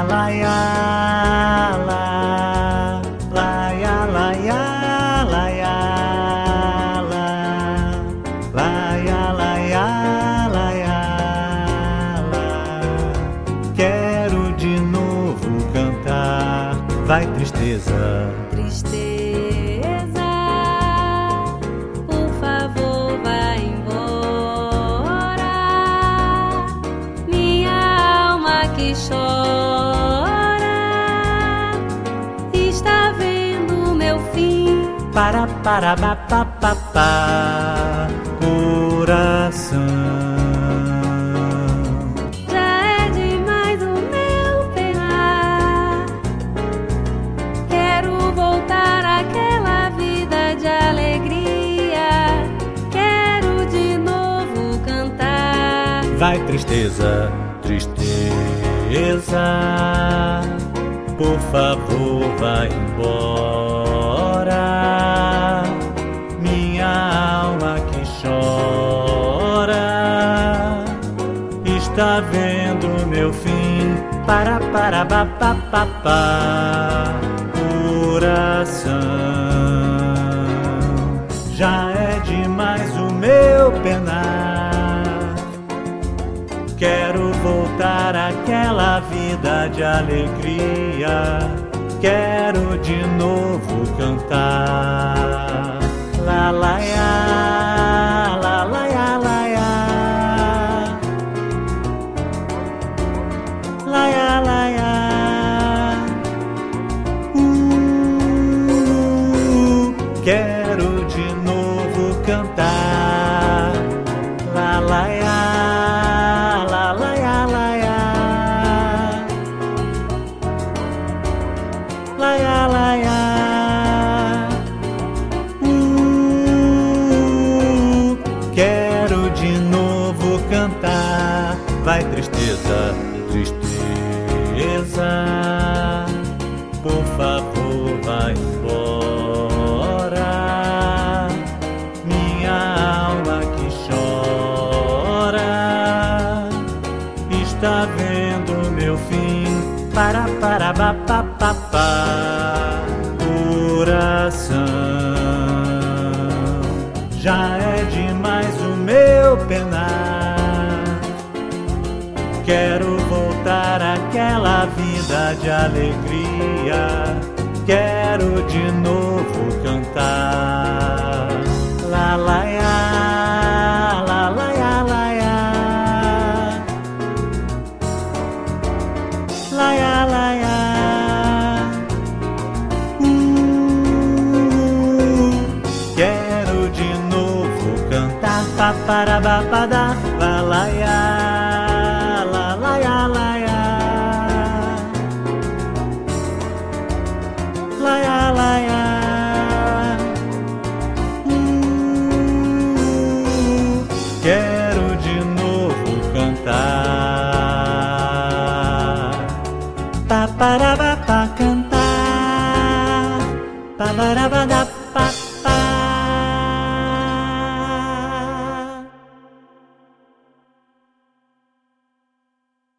la ya, la ya, la ya, la ya, la ya, la ya, la ya, la. Quero de novo cantar, vai tristeza. Tristeza, por favor, vai embora. Minha alma que chora está vendo meu fim. Para, ba, pa, coração. Já é demais o meu penar. Quero voltar àquela vida de alegria. Quero de novo cantar. Vai tristeza, tristeza, por favor, vai embora. Minha alma que chora está vendo meu fim. Para, ba, pa, coração. Já é demais o meu penar. Quero voltar àquela vida de alegria. Quero de novo cantar. La la ya, la la ya, la ya, la ya, la ya. Quero de novo cantar. La la ya, la la ya, la ya, la ya, la ya. Quero de novo cantar. Vai tristeza, tristeza, por favor, vai embora. Minha alma que chora está vendo meu fim. Para, ba, pa, coração. Já é demais o meu penar. Quero voltar àquela vida de alegria. Quero de novo cantar. La la ya, la la ya, la ya, la ya, la ya. Quero de novo cantar. Pa, para, ba, da, la la ya, la la ya, la ya, la ya, la ya. Quero de novo cantar. Pa, para, ba, cantar. Pa, para, ba,